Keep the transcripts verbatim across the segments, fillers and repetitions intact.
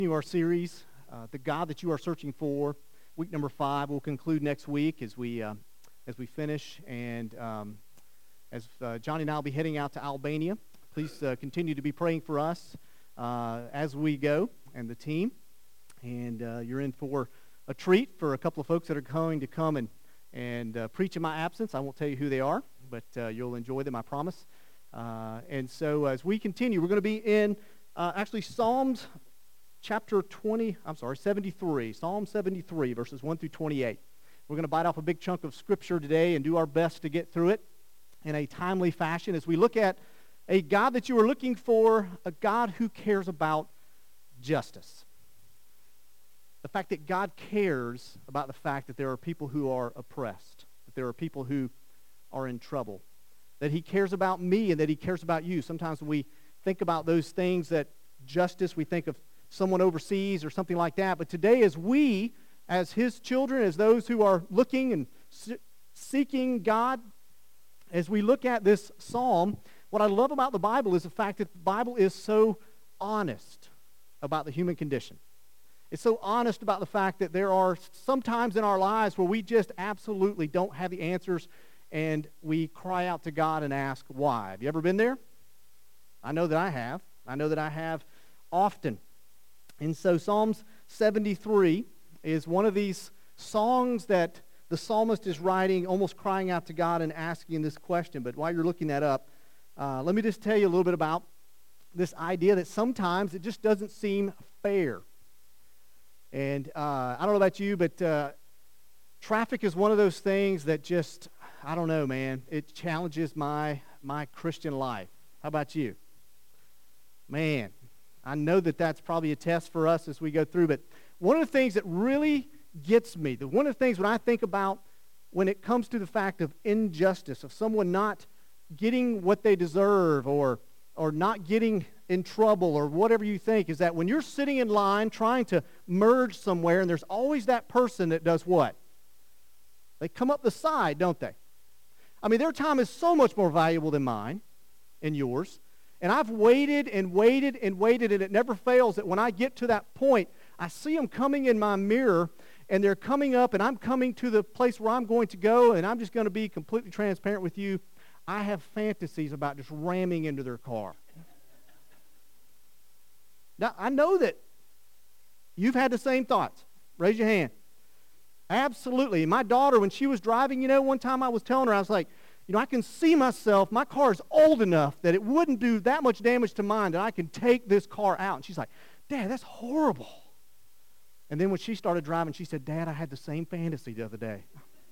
Continue our series, uh, The God That You Are Searching For. Week number five will conclude next week as we uh, as we finish. And um, as uh, Johnny and I will be heading out to Albania, please uh, continue to be praying for us uh, as we go and the team. And uh, you're in for a treat for a couple of folks that are going to come and, and uh, preach in my absence. I won't tell you who they are, but uh, you'll enjoy them, I promise. Uh, and so as we continue, we're going to be in uh, actually Psalms chapter twenty, I'm sorry, seventy-three, Psalm seventy-three, verses one through twenty-eight. We're going to bite off a big chunk of Scripture today and do our best to get through it in a timely fashion as we look at a God that you are looking for, a God who cares about justice. The fact that God cares about the fact that there are people who are oppressed, that there are people who are in trouble, that He cares about me and that He cares about you. Sometimes when we think about those things, that justice, we think of someone overseas or something like that. But today, as we, as His children, as those who are looking and seeking God, as we look at this psalm, what I love about the Bible is the fact that the Bible is so honest about the human condition. It's so honest about the fact that there are some times in our lives where we just absolutely don't have the answers, and we cry out to God and ask, why? Have you ever been there? I know that I have. I know that I have often. And so Psalms seventy-three is one of these songs that the psalmist is writing, almost crying out to God and asking this question. But while you're looking that up, uh, let me just tell you a little bit about this idea that sometimes it just doesn't seem fair. And uh, I don't know about you, but uh, traffic is one of those things that just, I don't know, man, it challenges my my Christian life. How about you? Man, I know that that's probably a test for us as we go through, but one of the things that really gets me, the one of the things when I think about when it comes to the fact of injustice, of someone not getting what they deserve or or not getting in trouble or whatever you think, is that when you're sitting in line trying to merge somewhere, and there's always that person that does what? They come up the side, don't they? I mean, their time is so much more valuable than mine and yours. And I've waited and waited and waited, and it never fails that when I get to that point, I see them coming in my mirror, and they're coming up, and I'm coming to the place where I'm going to go, and I'm just going to be completely transparent with you. I have fantasies about just ramming into their car. Now, I know that you've had the same thoughts. Raise your hand. Absolutely. My daughter, when she was driving, you know, one time I was telling her, I was like, you know, I can see myself, my car is old enough that it wouldn't do that much damage to mine, that I can take this car out. And she's like, Dad, that's horrible. And then when she started driving, she said, Dad, I had the same fantasy the other day.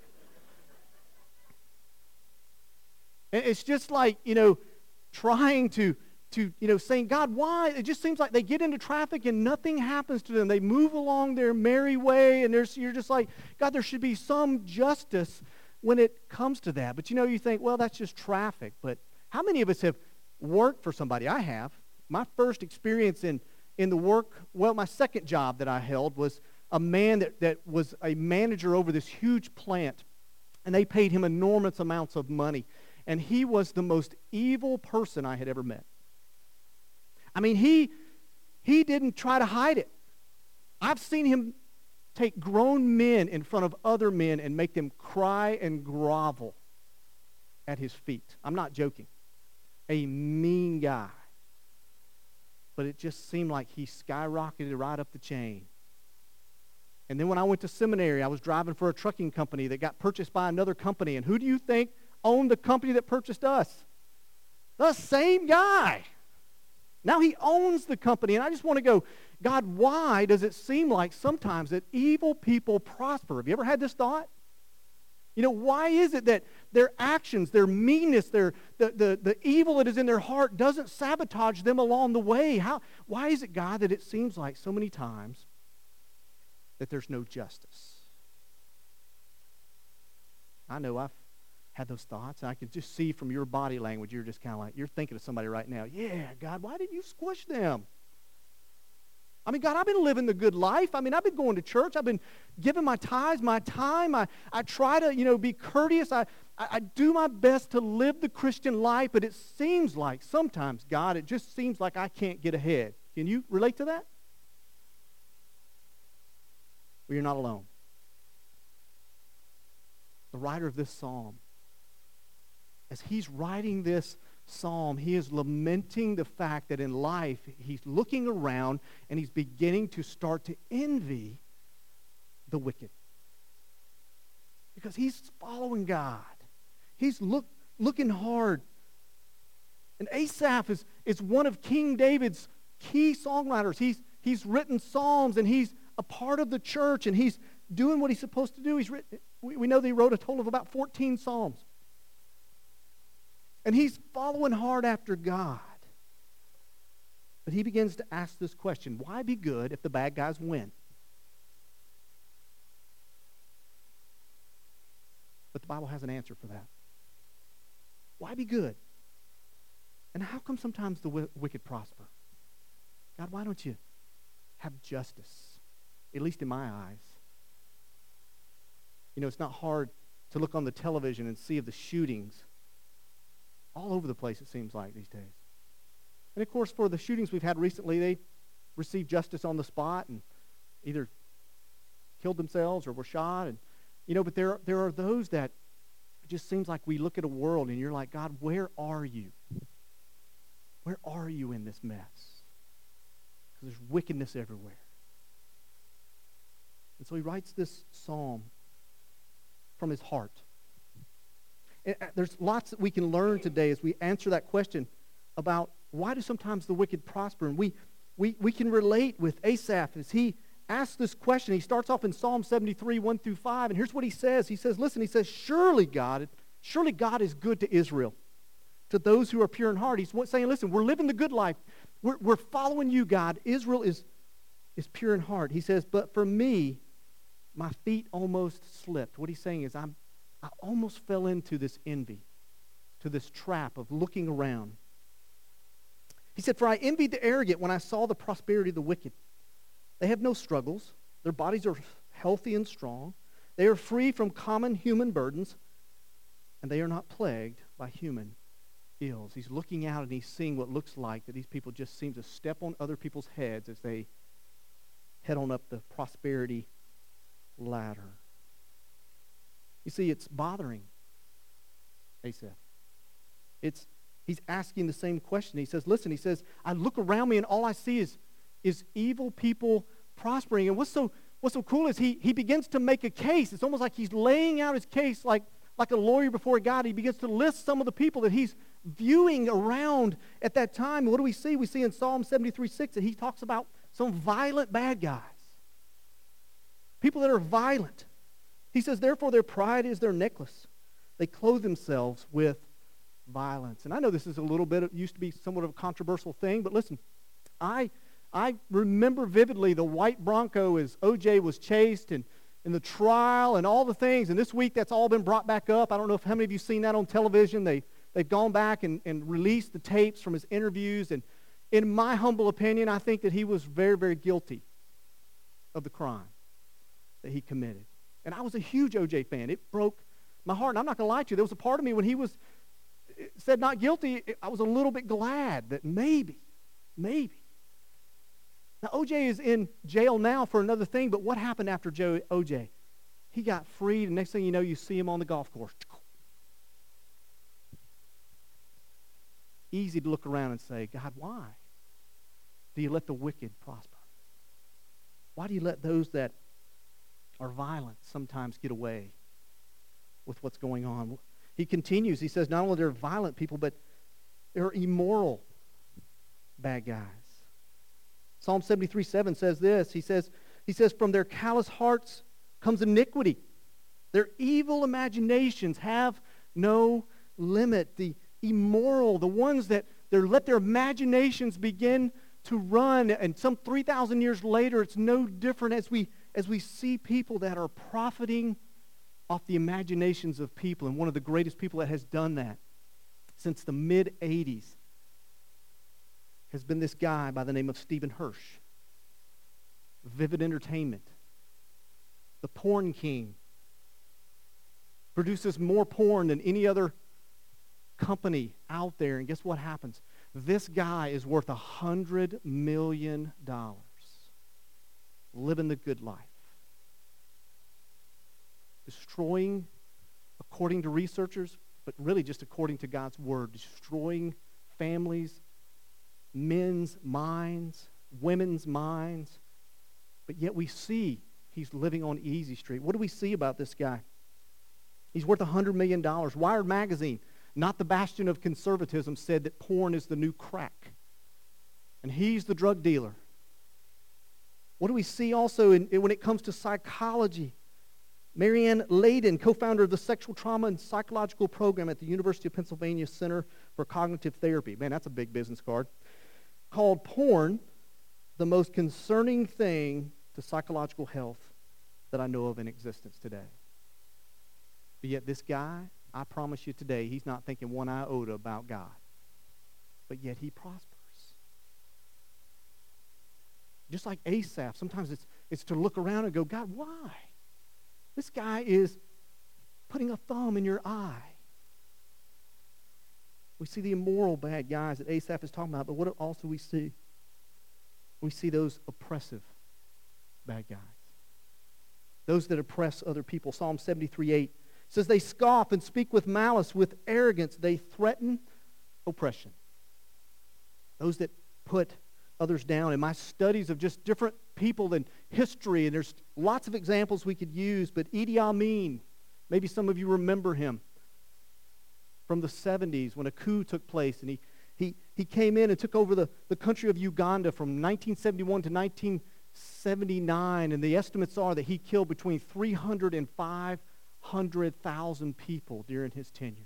And it's just like, you know, trying to, to, you know, saying, God, why? It just seems like they get into traffic and nothing happens to them. They move along their merry way, and there's, you're just like, God, there should be some justice when it comes to that. But you know, you think, well, that's just traffic. But how many of us have worked for somebody? I have. My first experience in, in the work, well, my second job that I held was a man that, that was a manager over this huge plant, and they paid him enormous amounts of money. And he was the most evil person I had ever met. I mean, he he didn't try to hide it. I've seen him take grown men in front of other men and make them cry and grovel at his feet. I'm not joking. A mean guy. But it just seemed like he skyrocketed right up the chain. And then when I went to seminary, I was driving for a trucking company that got purchased by another company. And who do you think owned the company that purchased us? The same guy. Now he owns the company, and I just want to go, God, why does it seem like sometimes that evil people prosper? Have you ever had this thought? You know, why is it that their actions, their meanness, their the, the, the evil that is in their heart doesn't sabotage them along the way? How? Why is it, God, that it seems like so many times that there's no justice? I know I've had those thoughts, and I can just see from your body language, you're just kind of like, you're thinking of somebody right now. Yeah, God, why didn't you squish them? I mean, God, I've been living the good life. I mean, I've been going to church. I've been giving my tithes, my time. I, I try to, you know, be courteous. I, I, I do my best to live the Christian life, but it seems like sometimes, God, it just seems like I can't get ahead. Can you relate to that? Well, you're not alone. The writer of this psalm, as he's writing this psalm, he is lamenting the fact that in life he's looking around and he's beginning to start to envy the wicked. Because he's following God. He's look, looking hard. And Asaph is, is one of King David's key songwriters. He's, he's written psalms, and he's a part of the church, and he's doing what he's supposed to do. He's written, we, we know that he wrote a total of about fourteen psalms. And he's following hard after God. But he begins to ask this question: why be good if the bad guys win? But the Bible has an answer for that. Why be good? And how come sometimes the w- wicked prosper? God, why don't you have justice, at least in my eyes? You know, it's not hard to look on the television and see of the shootings all over the place, it seems like, these days. And of course, for the shootings we've had recently, they received justice on the spot and either killed themselves or were shot. And you know, but there, there are those that it just seems like we look at a world and you're like, God, where are you? Where are you in this mess? Because there's wickedness everywhere. And so he writes this psalm from his heart. And there's lots that we can learn today as we answer that question about why do sometimes the wicked prosper. And we, we, we can relate with Asaph as he asks this question. He starts off in Psalm seventy-three, one through five, and here's what he says. He says, listen, he says, surely God, surely God is good to Israel, to those who are pure in heart. He's saying, listen, we're living the good life. We're, we're following you, God. Israel is, is pure in heart. He says, but for me, my feet almost slipped. What he's saying is, I'm, I almost fell into this envy, to this trap of looking around. He said, for I envied the arrogant when I saw the prosperity of the wicked. They have no struggles. Their bodies are healthy and strong. They are free from common human burdens, and they are not plagued by human ills. He's looking out and he's seeing what looks like that these people just seem to step on other people's heads as they head on up the prosperity ladder. You see, it's bothering Asaph. It's he's asking the same question. He says, listen, he says, I look around me and all I see is is evil people prospering. And what's so what's so cool is he he begins to make a case. It's almost like he's laying out his case like, like a lawyer before God. He begins to list some of the people that he's viewing around at that time. What do we see? We see in Psalm seventy-three, six that he talks about some violent bad guys. People that are violent. He says, therefore their pride is their necklace. They clothe themselves with violence. And I know this is a little bit, it used to be somewhat of a controversial thing, but listen, I I remember vividly the white Bronco as O J was chased and, and the trial and all the things. And this week that's all been brought back up. I don't know if how many of you seen that on television. They, they've gone back and, and released the tapes from his interviews. And in my humble opinion, I think that he was very, very guilty of the crime that he committed. And I was a huge O J fan. It broke my heart. And I'm not going to lie to you. There was a part of me when he was said not guilty, I was a little bit glad that maybe, maybe. Now, O J is in jail now for another thing, but what happened after Joe, O J? He got freed, and next thing you know, you see him on the golf course. Easy to look around and say, God, why do you let the wicked prosper? Why do you let those that are violent sometimes get away with what's going on? He continues, he says, not only they're violent people, but they're immoral bad guys. Psalm seventy-three, seven says this. He says, he says, from their callous hearts comes iniquity. Their evil imaginations have no limit. The immoral, the ones that they let their imaginations begin to run, and some three thousand years later, it's no different as we as we see people that are profiting off the imaginations of people. And one of the greatest people that has done that since the mid eighties has been this guy by the name of Stephen Hirsch. Vivid Entertainment. The porn king. Produces more porn than any other company out there. And guess what happens? This guy is worth a hundred million dollars. Living the good life. destroying, according to researchers, but really just according to God's word, destroying families, men's minds, women's minds. But yet we see he's living on easy street. What do we see about this guy? He's worth one hundred million dollars. Wired magazine, not the bastion of conservatism, said that porn is the new crack. And he's the drug dealer. What do we see also in, in when it comes to psychology? Marianne Layden, co-founder of the Sexual Trauma and Psychological Program at the University of Pennsylvania Center for Cognitive Therapy. Man, that's a big business card. Called porn the most concerning thing to psychological health that I know of in existence today. But yet this guy, I promise you today, he's not thinking one iota about God. But yet he prospers. Just like Asaph, sometimes it's, it's to look around and go, God, why? This guy is putting a thumb in your eye. We see the immoral bad guys that Asaph is talking about, but what also we see? We see those oppressive bad guys. Those that oppress other people. Psalm seventy-three eight says, they scoff and speak with malice, with arrogance. They threaten oppression. Those that put others down. In my studies of just different people in history, and there's lots of examples we could use, but Idi Amin, maybe some of you remember him from the seventies when a coup took place, and he he he came in and took over the, the country of Uganda from nineteen seventy-one to nineteen seventy-nine, and the estimates are that he killed between three hundred and five hundred thousand people during his tenure.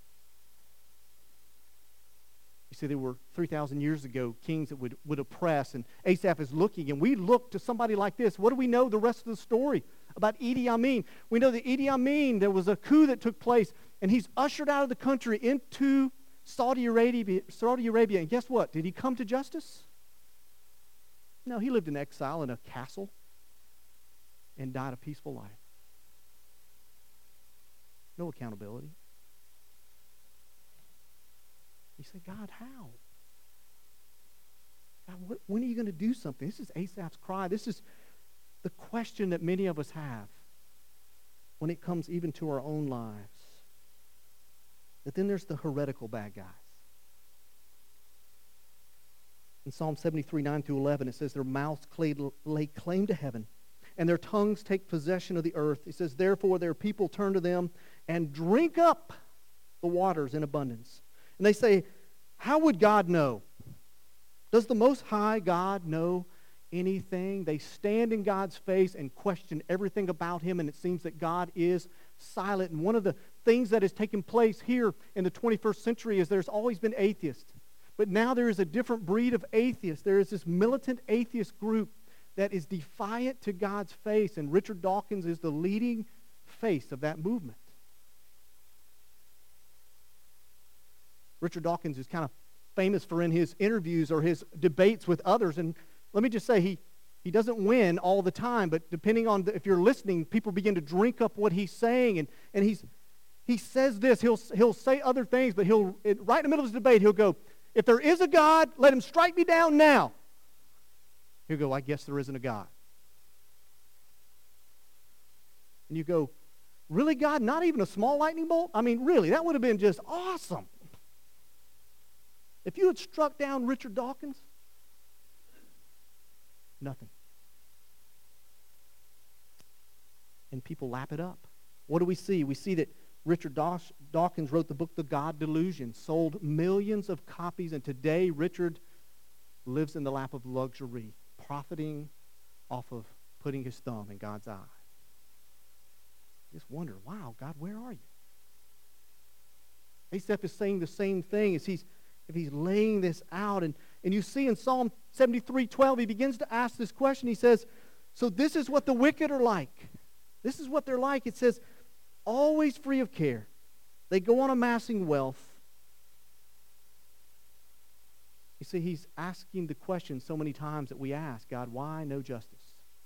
You see, there were three thousand years ago kings that would, would oppress, and Asaph is looking, and we look to somebody like this. What do we know the rest of the story about Idi Amin? We know that Idi Amin, there was a coup that took place, and he's ushered out of the country into Saudi Arabia, Saudi Arabia. And guess what? Did he come to justice? No, he lived in exile in a castle and died a peaceful life. No accountability. You say, God, how? God, what, when are you going to do something? This is Asaph's cry. This is the question that many of us have when it comes even to our own lives. But then there's the heretical bad guys. In Psalm seventy-three, nine through eleven, it says, their mouths lay claim to heaven, and their tongues take possession of the earth. It says, therefore their people turn to them and drink up the waters in abundance. And they say, how would God know? Does the Most High God know anything? They stand in God's face and question everything about him, and it seems that God is silent. And one of the things that has taken place here in the twenty-first century is there's always been atheists. But now there is a different breed of atheists. There is this militant atheist group that is defiant to God's face, and Richard Dawkins is the leading face of that movement. Richard Dawkins is kind of famous for in his interviews or his debates with others, and let me just say he, he doesn't win all the time, but depending on the, if you're listening, people begin to drink up what he's saying, and, and he's he says this, he'll, he'll say other things, but he'll, it, right in the middle of his debate, he'll go, if there is a God, let him strike me down now. He'll go, I guess there isn't a God. And you go, really, God? Not even a small lightning bolt? I mean, really, that would have been just awesome. If you had struck down Richard Dawkins, nothing. And people lap it up. What do we see? We see that Richard Dawkins wrote the book The God Delusion, sold millions of copies, and today Richard lives in the lap of luxury, profiting off of putting his thumb in God's eye. I just wonder, wow, God, where are you? Asaph is saying the same thing as he's if he's laying this out. And, and you see in Psalm seventy-three twelve, he begins to ask this question. He says, so this is what the wicked are like. This is what they're like. It says, always free of care. They go on amassing wealth. You see, he's asking the question so many times that we ask, God, why no justice?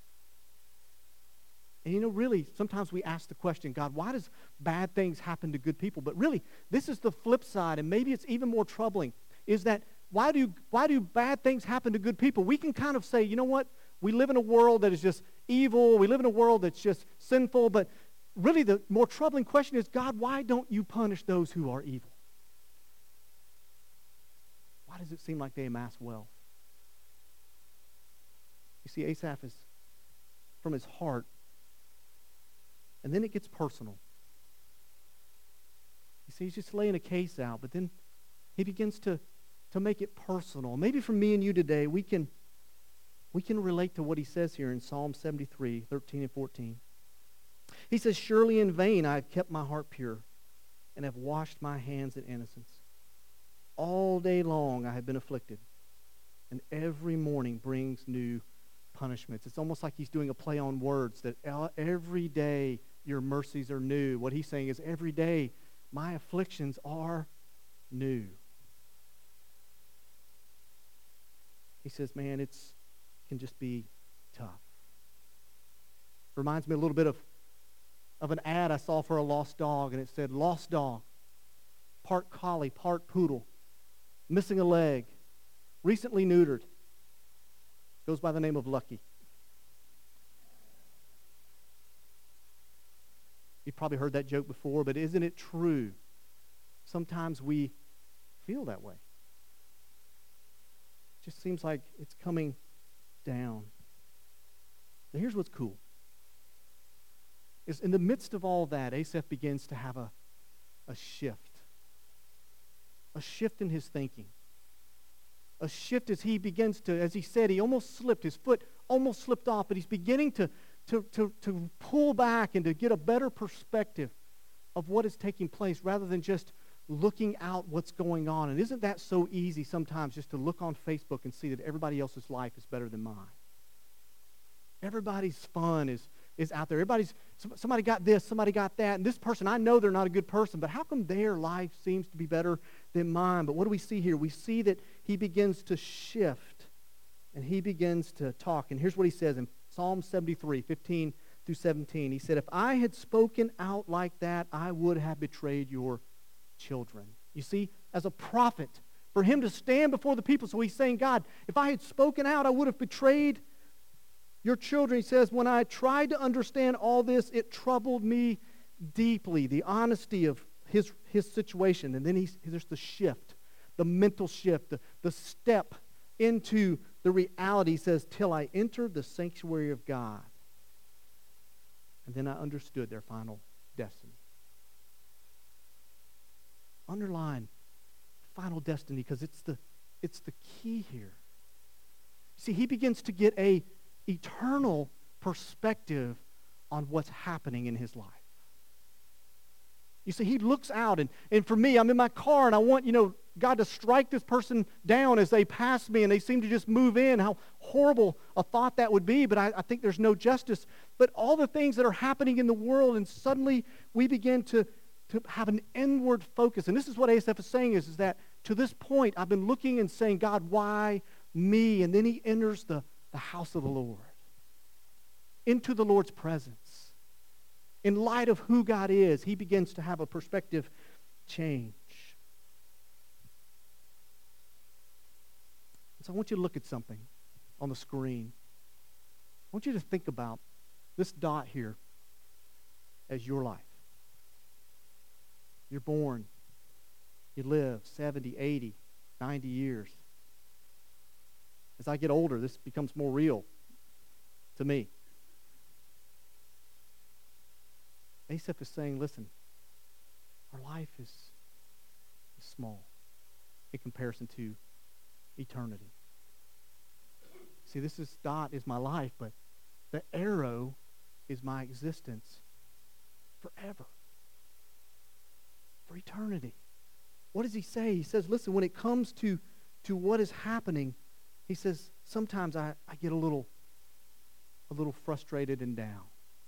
And you know, really, sometimes we ask the question, God, why does bad things happen to good people? But really, this is the flip side, and maybe it's even more troubling, is that why do, why do bad things happen to good people? We can kind of say, you know what? We live in a world that is just evil. We live in a world that's just sinful. But really the more troubling question is, God, why don't you punish those who are evil? Why does it seem like they amass wealth? You see, Asaph is from his heart, and then it gets personal. You see, he's just laying a case out, but then he begins to, to make it personal. Maybe for me and you today, we can, we can relate to what he says here in Psalm seventy-three, thirteen and fourteen. He says, surely in vain I have kept my heart pure and have washed my hands in innocence. All day long I have been afflicted, and every morning brings new punishments. It's almost like he's doing a play on words, that every day your mercies are new. What he's saying is every day my afflictions are new. He says, man, it's can just be tough. Reminds me a little bit of, of an ad I saw for a lost dog, and it said, lost dog, part collie, part poodle, missing a leg, recently neutered, goes by the name of Lucky. You've probably heard that joke before, but isn't it true? Sometimes we feel that way. It just seems like it's coming down. Now here's what's cool. Is in the midst of all that, Asaph begins to have a, a shift. A shift in his thinking. A shift as he begins to, as he said, he almost slipped, his foot almost slipped off, but he's beginning to, to, to, to pull back and to get a better perspective of what is taking place rather than just looking out what's going on. And isn't that so easy sometimes just to look on Facebook and see that everybody else's life is better than mine? Everybody's fun is, is out there. Everybody's, somebody got this, somebody got that, and this person, I know they're not a good person, but how come their life seems to be better than mine? But what do we see here? We see that he begins to shift, and he begins to talk. And here's what he says in Psalm seventy-three, fifteen through seventeen. He said, if I had spoken out like that, I would have betrayed your children. You see, as a prophet, for him to stand before the people, so he's saying, God, if I had spoken out, I would have betrayed your children. He says, when I tried to understand all this, it troubled me deeply. The honesty of his, his situation. And then he's, there's the shift, the mental shift, the, the step into the reality. He says, till I entered the sanctuary of God. And then I understood their final destiny. Underline final destiny, because it's the, it's the key here. See, he begins to get a eternal perspective on what's happening in his life. You see, he looks out, and, and for me, I'm in my car, and I want, you know, God to strike this person down as they pass me, and they seem to just move in. How horrible a thought that would be, but I, I think there's no justice. But all the things that are happening in the world, and suddenly we begin to, to have an inward focus. And this is what Asaph is saying is, is that to this point, I've been looking and saying, God, why me? And then he enters the the house of the Lord, into the Lord's presence. In light of who God is, he begins to have a perspective change. So I want you to look at something on the screen. I want you to think about this dot here as your life. You're born. You live seventy, eighty, ninety years. As I get older, this becomes more real to me. Asaph is saying, listen, our life is, is small in comparison to eternity. See, this is dot is my life, but the arrow is my existence forever, for eternity. What does he say? He says, listen, when it comes to, to what is happening, he says, sometimes I, I get a little, a little frustrated and down.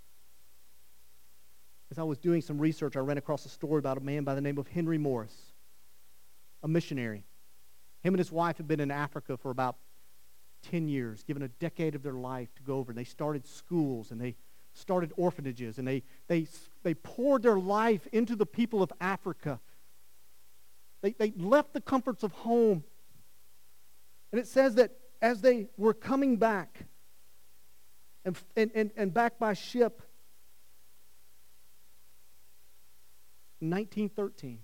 As I was doing some research, I ran across a story about a man by the name of Henry Morris, a missionary. Him and his wife had been in Africa for about ten years, given a decade of their life to go over. And they started schools, and they started orphanages, and they, they, they poured their life into the people of Africa. They, they left the comforts of home. And it says that as they were coming back and, and, and, and back by ship, in nineteen thirteen.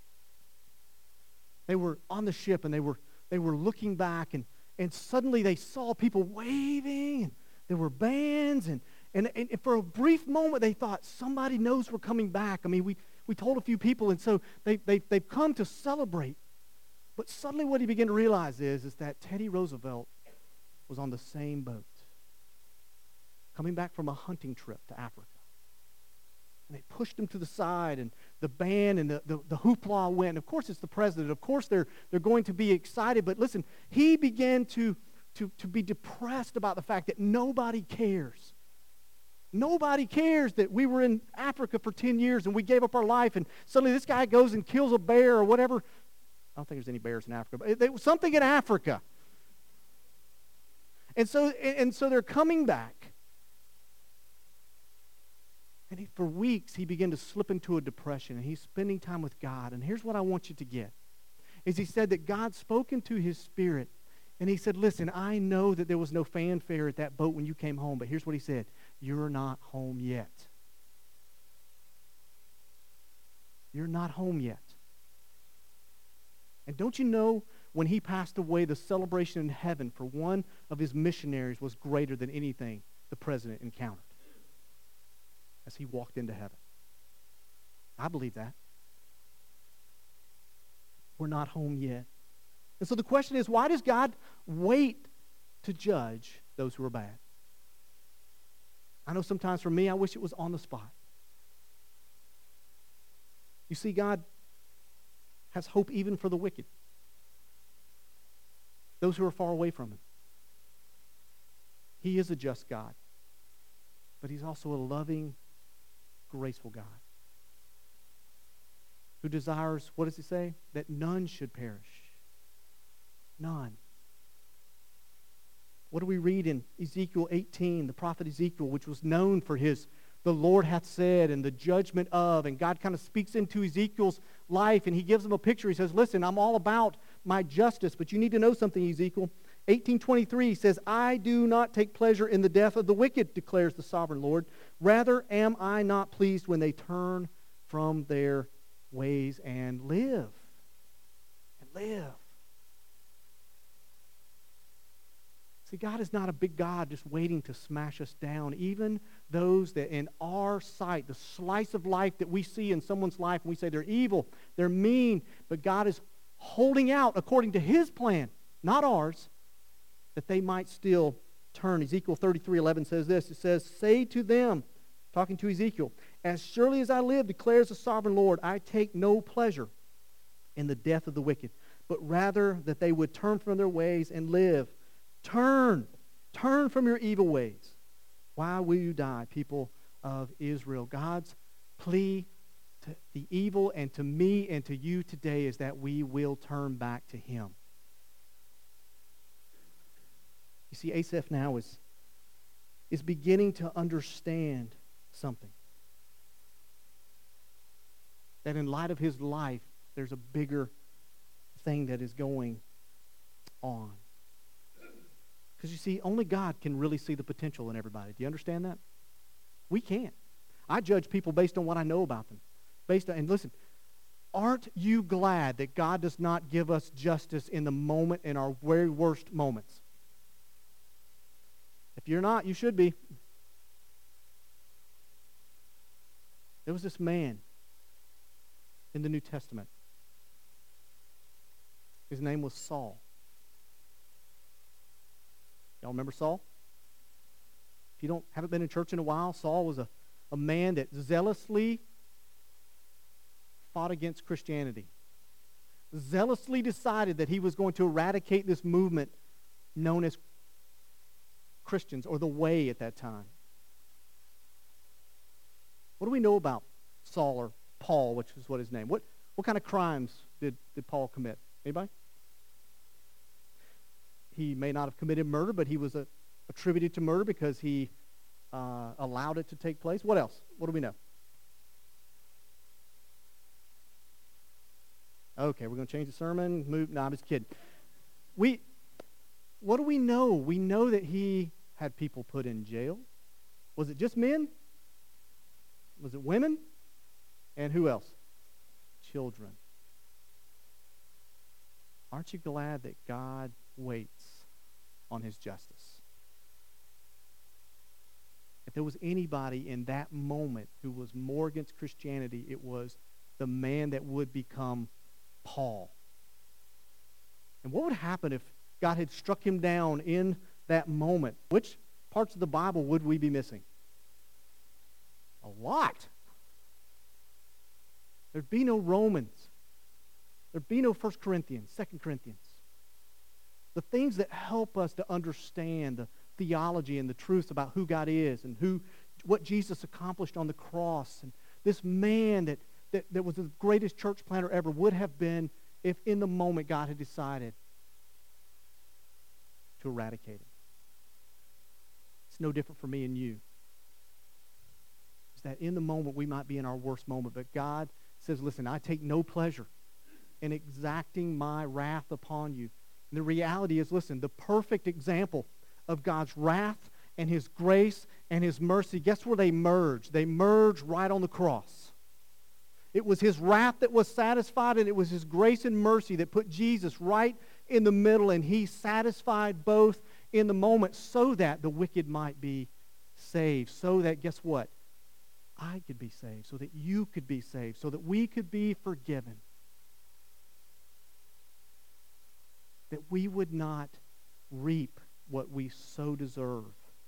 They were on the ship, and they were they were looking back, and, and suddenly they saw people waving, and there were bands, and, and, and for a brief moment they thought, somebody knows we're coming back. I mean, we, we told a few people, and so they, they, they've come to celebrate. But suddenly what he began to realize is, is that Teddy Roosevelt was on the same boat, coming back from a hunting trip to Africa. And they pushed him to the side, and the band and the, the, the hoopla went. And of course, it's the president. Of course, they're, they're going to be excited. But listen, he began to, to, to be depressed about the fact that nobody cares. Nobody cares that we were in Africa for ten years and we gave up our life, and suddenly this guy goes and kills a bear or whatever. I don't think there's any bears in Africa, but there was something in Africa. And so, and so they're coming back. And he, for weeks, he began to slip into a depression, and he's spending time with God. And here's what I want you to get, is he said that God spoke into his spirit, and he said, listen, I know that there was no fanfare at that boat when you came home, but here's what he said, you're not home yet. You're not home yet. And don't you know, when he passed away, the celebration in heaven for one of his missionaries was greater than anything the president encountered as he walked into heaven. I believe that. We're not home yet. And so the question is, why does God wait to judge those who are bad? I know sometimes for me, I wish it was on the spot. You see, God has hope even for the wicked, those who are far away from him. He is a just God, but he's also a loving, graceful God who desires, what does he say? That none should perish. None. What do we read in Ezekiel eighteen, the prophet Ezekiel, which was known for his the Lord hath said and the judgment of, and God kind of speaks into Ezekiel's life, and he gives him a picture. He says, listen, I'm all about my justice, but you need to know something, Ezekiel. eighteen twenty-three says, I do not take pleasure in the death of the wicked, declares the sovereign Lord. Rather am I not pleased when they turn from their ways and live. And live. See, God is not a big God just waiting to smash us down. Even those that in our sight, the slice of life that we see in someone's life, and we say they're evil, they're mean, but God is holding out according to his plan, not ours, that they might still turn. Ezekiel thirty-three eleven says this. It says, say to them, talking to Ezekiel, as surely as I live, declares the sovereign Lord, I take no pleasure in the death of the wicked, but rather that they would turn from their ways and live. Turn, turn from your evil ways. Why will you die, people of Israel? God's plea to the evil and to me and to you today is that we will turn back to him. You see, Asaph now is, is beginning to understand something. That in light of his life, there's a bigger thing that is going on. Because you see, only God can really see the potential in everybody. Do you understand that? We can't. I judge people based on what I know about them. Based on, and listen, aren't you glad that God does not give us justice in the moment, in our very worst moments? If you're not, you should be. There was this man in the New Testament. His name was Saul. Y'all remember Saul? If you don't haven't been in church in a while, Saul was a, a man that zealously fought against Christianity. Zealously decided that he was going to eradicate this movement known as Christians, or the Way at that time. What do we know about Saul, or Paul, which is what his name? What what kind of crimes did, did Paul commit? Anybody? He may not have committed murder, but he was a, attributed to murder because he uh, allowed it to take place. What else? What do we know? Okay, we're going to change the sermon. Move. No, I'm just kidding. We, what do we know? We know that he had people put in jail. Was it just men? Was it women? And who else? children. Aren't you glad that God waits on his justice? If there was anybody in that moment who was more against Christianity, it was the man that would become Paul. And what would happen if God had struck him down in that moment? Which parts of the Bible would we be missing? A lot. There'd be no Romans. There'd be no First Corinthians, Second Corinthians. The things that help us to understand the theology and the truths about who God is and who, what Jesus accomplished on the cross. And this man that, that, that was the greatest church planter ever would have been if in the moment God had decided to eradicate him. It's no different for me and you. It's that in the moment we might be in our worst moment, but God says, listen, I take no pleasure in exacting my wrath upon you. And the reality is, listen, the perfect example of God's wrath and his grace and his mercy, guess where they merge? They merge right on the cross. It was his wrath that was satisfied, and it was his grace and mercy that put Jesus right in the middle, and he satisfied both in the moment so that the wicked might be saved, so that, guess what? I could be saved, so that you could be saved, so that we could be forgiven. That we would not reap what we so deserve.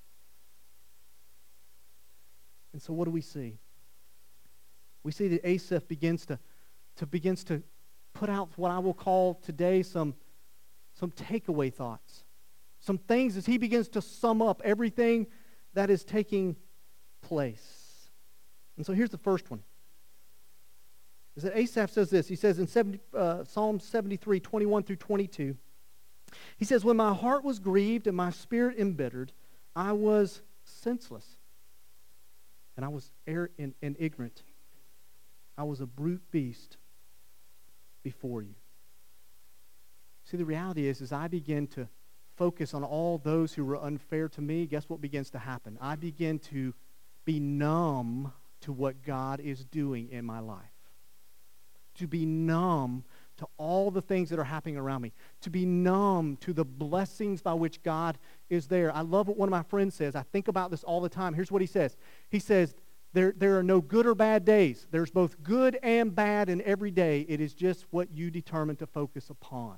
And so what do we see? We see that Asaph begins to, to begins to put out what I will call today some, some takeaway thoughts. Some things as he begins to sum up everything that is taking place. And so here's the first one. Is that Asaph says this. He says in seventy, uh, Psalm seventy-three, twenty-one through twenty-two, he says, when my heart was grieved and my spirit embittered, I was senseless. And I was err- and, and ignorant. I was a brute beast before you. See, the reality is, as I begin to focus on all those who were unfair to me, guess what begins to happen? I begin to be numb to what God is doing in my life. To be numb to all the things that are happening around me. To be numb to the blessings by which God is there. I love what one of my friends says. I think about this all the time. Here's what he says. He says, there, there are no good or bad days. There's both good and bad in every day. It is just what you determine to focus upon.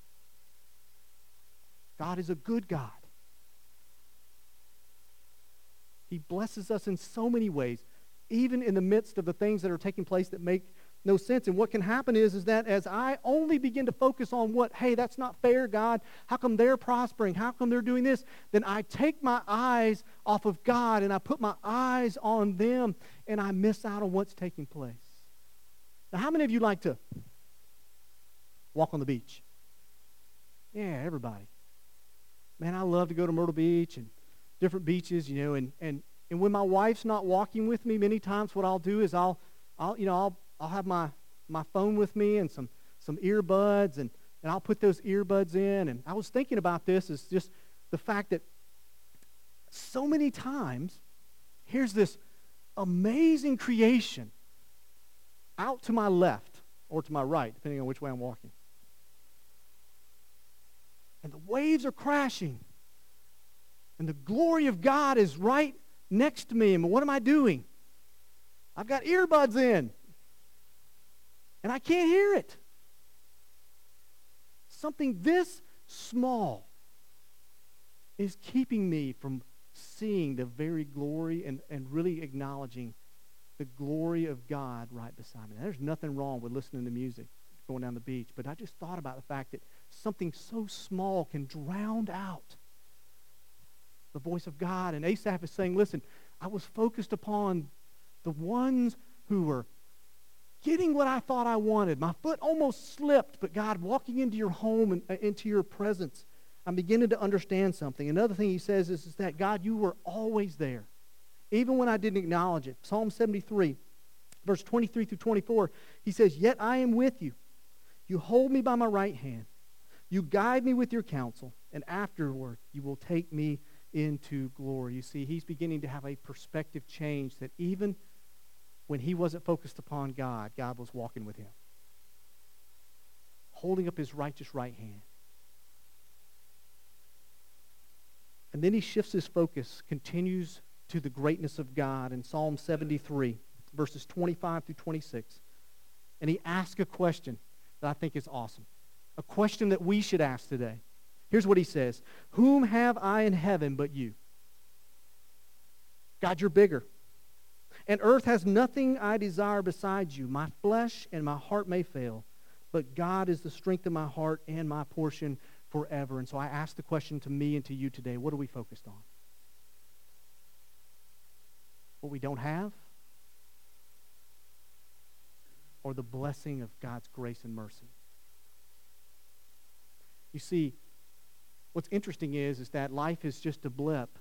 God is a good God. He blesses us in so many ways, even in the midst of the things that are taking place that make no sense. And what can happen is, is that as I only begin to focus on what, hey, that's not fair, God. How come they're prospering? How come they're doing this? Then I take my eyes off of God and I put my eyes on them and I miss out on what's taking place. Now, how many of you like to walk on the beach? Yeah, everybody. Man, I love to go to Myrtle Beach and different beaches, you know, and, and, and when my wife's not walking with me, many times what I'll do is I'll, I'll you know, I'll I'll have my, my phone with me and some, some earbuds, and, and I'll put those earbuds in. And I was thinking about this as just the fact that so many times, here's this amazing creation out to my left or to my right, depending on which way I'm walking. And the waves are crashing. And the glory of God is right next to me. And what am I doing? I've got earbuds in. And I can't hear it. Something this small is keeping me from seeing the very glory and, and really acknowledging the glory of God right beside me. Now, there's nothing wrong with listening to music going down the beach, but I just thought about the fact that something so small can drown out the voice of God. And Asaph is saying, listen, I was focused upon the ones who were getting what I thought I wanted. My foot almost slipped, but God, walking into your home and uh, into your presence, I'm beginning to understand something. Another thing he says is, is that, God, you were always there, even when I didn't acknowledge it. Psalm seventy-three, verse twenty-three through twenty-four, he says, yet I am with you. You hold me by my right hand. You guide me with your counsel, and afterward you will take me into glory. You see, he's beginning to have a perspective change that even when he wasn't focused upon God, God was walking with him. holding up his righteous right hand. And then he shifts his focus, continues to the greatness of God in Psalm seventy-three, verses twenty-five through twenty-six. And he asks a question that I think is awesome, a question that we should ask today. Here's what he says: whom have I in heaven but you? God, you're bigger. And earth has nothing I desire besides you. My flesh and my heart may fail, but God is the strength of my heart and my portion forever. And so I ask the question to me and to you today: what are we focused on? What we don't have? Or the blessing of God's grace and mercy? You see, what's interesting is, is that life is just a blip,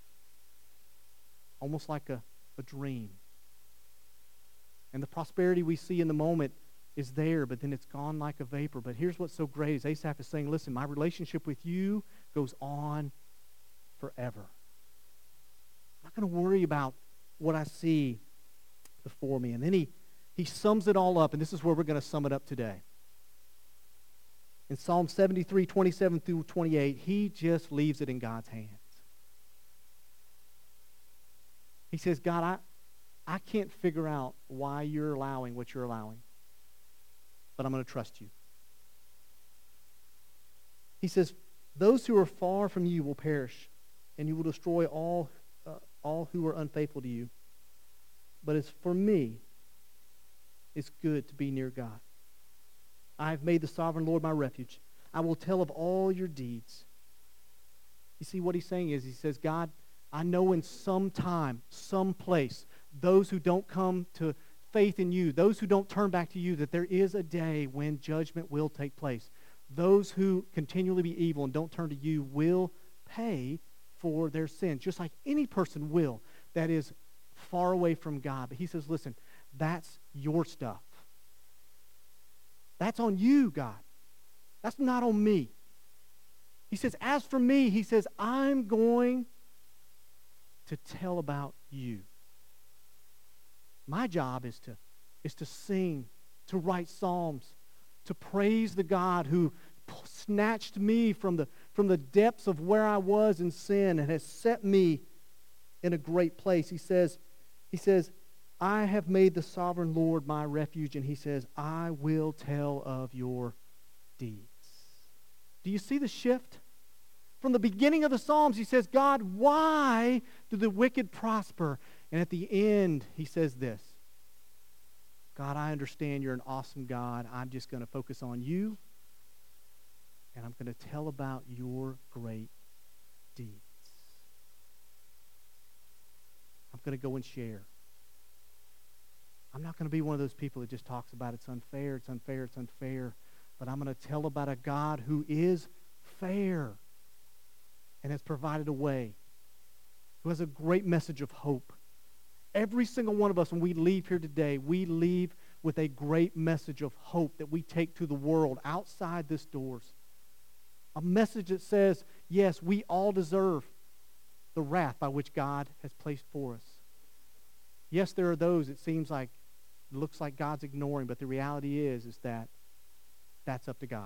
almost like a, a dream. And the prosperity we see in the moment is there, but then it's gone like a vapor. But here's what's so great is Asaph is saying, listen, my relationship with you goes on forever. I'm not going to worry about what I see before me. And then he, he sums it all up, and this is where we're going to sum it up today. In Psalm seventy-three, twenty-seven through twenty-eight, he just leaves it in God's hands. He says, God, I, I can't figure out why you're allowing what you're allowing, but I'm going to trust you. He says, those who are far from you will perish, and you will destroy all, uh, all who are unfaithful to you. But as for me, it's good to be near God. I have made the sovereign Lord my refuge. I will tell of all your deeds. You see, what he's saying is, he says, God, I know in some time, some place, those who don't come to faith in you, those who don't turn back to you, that there is a day when judgment will take place. Those who continually be evil and don't turn to you will pay for their sins, just like any person will that is far away from God. But he says, listen, that's your stuff. That's on you, God. That's not on me. He says, as for me, he says, I'm going to tell about you. My job is to, is to sing, to write psalms, to praise the God who snatched me from the, from the depths of where I was in sin and has set me in a great place. He says, he says, I have made the sovereign Lord my refuge, and he says, I will tell of your deeds. Do you see the shift? From the beginning of the Psalms, he says, God, why do the wicked prosper? And at the end, he says this: God, I understand you're an awesome God. I'm just going to focus on you, and I'm going to tell about your great deeds. I'm going to go and share. I'm not going to be one of those people that just talks about it's unfair, it's unfair, it's unfair. But I'm going to tell about a God who is fair and has provided a way, who has a great message of hope. Every single one of us, when we leave here today, we leave with a great message of hope that we take to the world outside this doors. A message that says, yes, we all deserve the wrath by which God has placed for us. Yes, there are those it seems like, it looks like God's ignoring, but the reality is, is that that's up to God.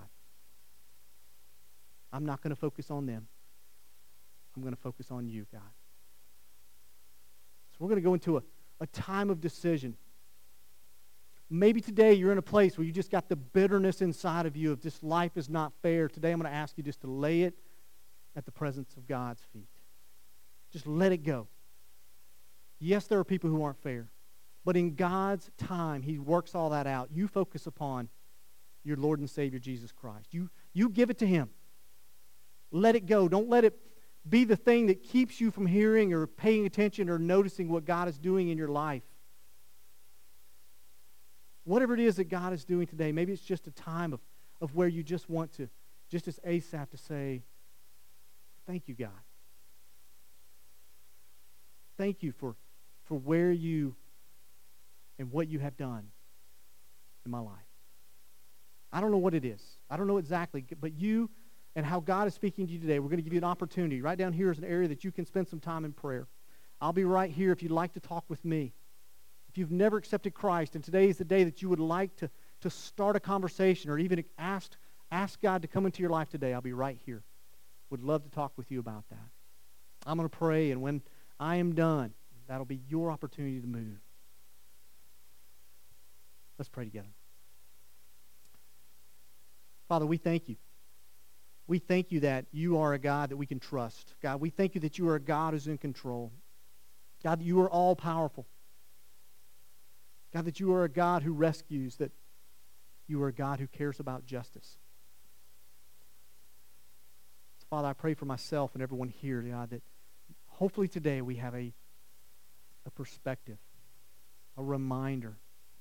I'm not going to focus on them. I'm going to focus on you, God. So we're going to go into a, a time of decision. Maybe today you're in a place where you just got the bitterness inside of you of just life is not fair. Today I'm going to ask you just to lay it at the presence of God's feet. Just let it go. Yes, there are people who aren't fair. But in God's time, he works all that out. You focus upon your Lord and Savior, Jesus Christ. You, you give it to him. Let it go. Don't let it be the thing that keeps you from hearing or paying attention or noticing what God is doing in your life. Whatever it is that God is doing today, maybe it's just a time of, of where you just want to, just as Asaph, to say, thank you, God. Thank you for, for where you and what you have done in my life. I don't know what it is. I don't know exactly, but you and how God is speaking to you today, we're going to give you an opportunity. Right down here is an area that you can spend some time in prayer. I'll be right here if you'd like to talk with me. If you've never accepted Christ, and today is the day that you would like to, to start a conversation or even ask ask God to come into your life today, I'll be right here. Would love to talk with you about that. I'm going to pray, and when I am done, that'll be your opportunity to move. Let's pray together. Father, we thank you. We thank you that you are a God that we can trust. God, we thank you that you are a God who's in control. God, that you are all-powerful. God, that you are a God who rescues, that you are a God who cares about justice. So, Father, I pray for myself and everyone here, God, that hopefully today we have a, a perspective, a reminder,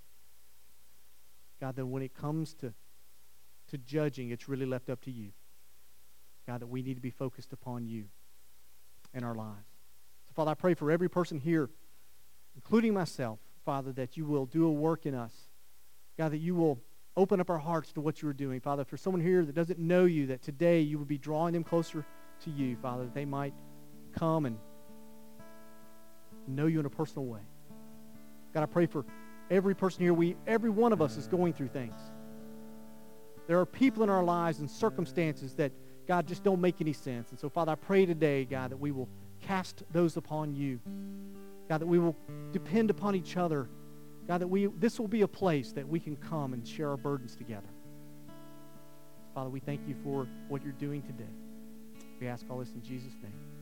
God, that when it comes to, to judging, it's really left up to you. God, that we need to be focused upon you in our lives. So, Father, I pray for every person here, including myself, Father, that you will do a work in us. God, that you will open up our hearts to what you are doing. Father, for someone here that doesn't know you, that today you will be drawing them closer to you, Father, that they might come and know you in a personal way. God, I pray for every person here. We, every one of us is going through things. There are people in our lives and circumstances that, God, just don't make any sense. And so, Father, I pray today, God, that we will cast those upon you. God, that we will depend upon each other. God, that we this will be a place that we can come and share our burdens together. Father, we thank you for what you're doing today. We ask all this in Jesus' name.